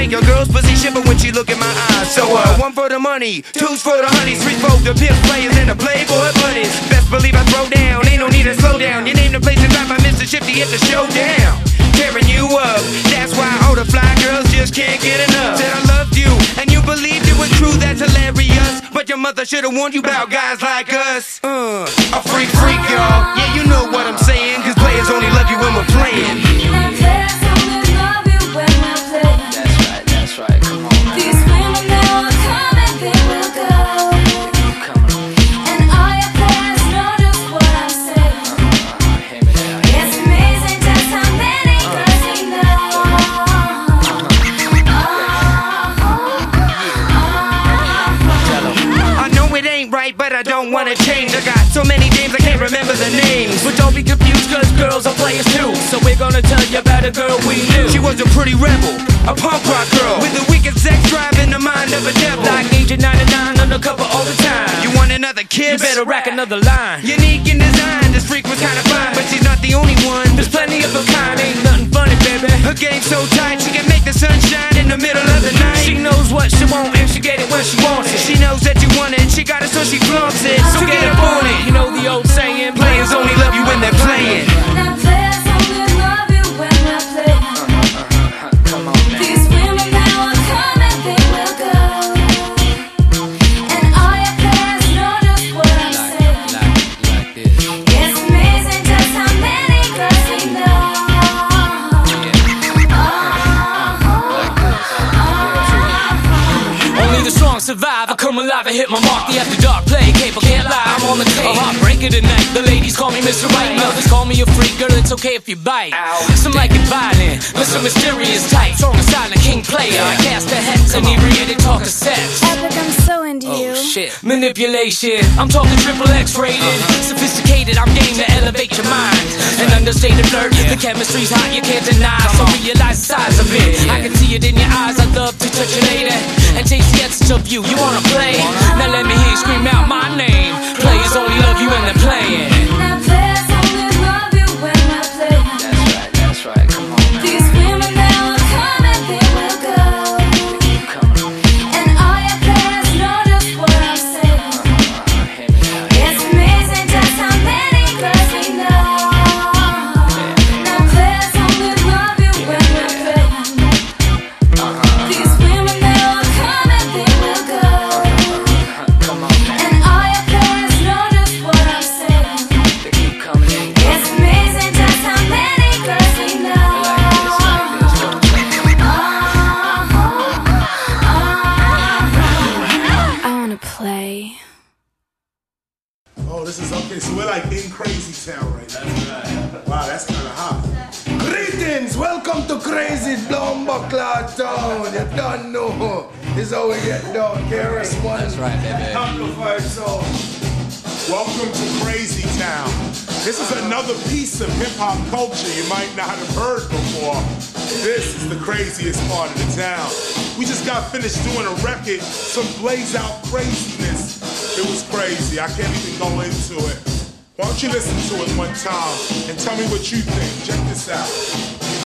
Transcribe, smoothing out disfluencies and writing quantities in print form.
make your girl's pussy shiver when she look in my eyes. So one for the money, two's for the honeys, three for the pimp players and the playboy bunnies. Best believe I throw down, ain't no need to slow down. You name the place and time by Mr. Shifty at the showdown. Tearing you up, that's why all the fly girls just can't get enough. Said I loved you, and you believed it was true, that's hilarious. But your mother should've warned you about guys like us. A freak, y'all. Yeah, you know what I'm saying, cause players only love you when we're playing. That's right, come on now. These women, they will come and they will go. And all your players know just what I'm saying. It's amazing just how many girls we know. I know it ain't right, but I don't wanna change. I got so many names I can't remember the names. But don't be confused, cause girls are players too. So we're gonna tell you about a girl we knew. She was a pretty rebel, a punk rock girl with a wicked sex drive in the mind of a devil. Like Agent 99 undercover all the time. You want another kiss? You better rack another line. Unique in design, this freak was kinda fine, but she's not the only one. There's plenty of her kind, ain't nothing funny, baby. Her game's so tight, she can make the sun shine in the middle of the night. She knows what she wants and she get it when she wants it. She knows that you want it, she got it so she flaunts it. So get up on it. You know the old saying, Players only love you when they're playing. Now players only love you when we're playing. come on now. These women, they will come and they will go. And all your players know just what I'm saying. Like this. It's amazing just how many girls we know. Only the strong survive. I come alive and hit my mark. The after dark play cable can't lie. I'm on the tape. A heartbreaker tonight. The ladies call me Mr. Right. Others call me a freak. Girl, it's okay if you bite. Some like it violent, but some mysterious type. Strong and silent, king player. I cast the hex, inebriated, talk of sex. Epic, I'm so into you. Shit. Manipulation. I'm talking triple X rated. Sophisticated. I'm game to elevate your mind. An understated flirt. The chemistry's hot, you can't deny. So realize the size of it. I can see it in your eyes. I'd love to touch you later and taste the essence of you. You wanna play? Now let me hear you scream out my name. Players only love you when they're playing. Now players only love you when we're playing. That's right, come on now. These women, they will come and they will go. And all your players know just what I'm saying. It's amazing just how many girls we know. Now players only love you when we're playing. These women, they will come and they will go. And all your players know just what I'm saying. It's amazing just how many girls we know. I wanna play. Oh, this is okay. So we're like in Crazy Town right now. That's right. Wow, that's kind of hot. Greetings, welcome to Crazy Blumbuckler Town. You don't know. This is how we get down. KRS-One. That's right, baby. Amplified sound. Welcome to Crazy Town. This is another piece of hip-hop culture you might not have heard before. This is the craziest part of the town. We just got finished doing a record, some blaze out craziness. It was crazy, I can't even go into it. Why don't you listen to it one time and tell me what you think? Check this out.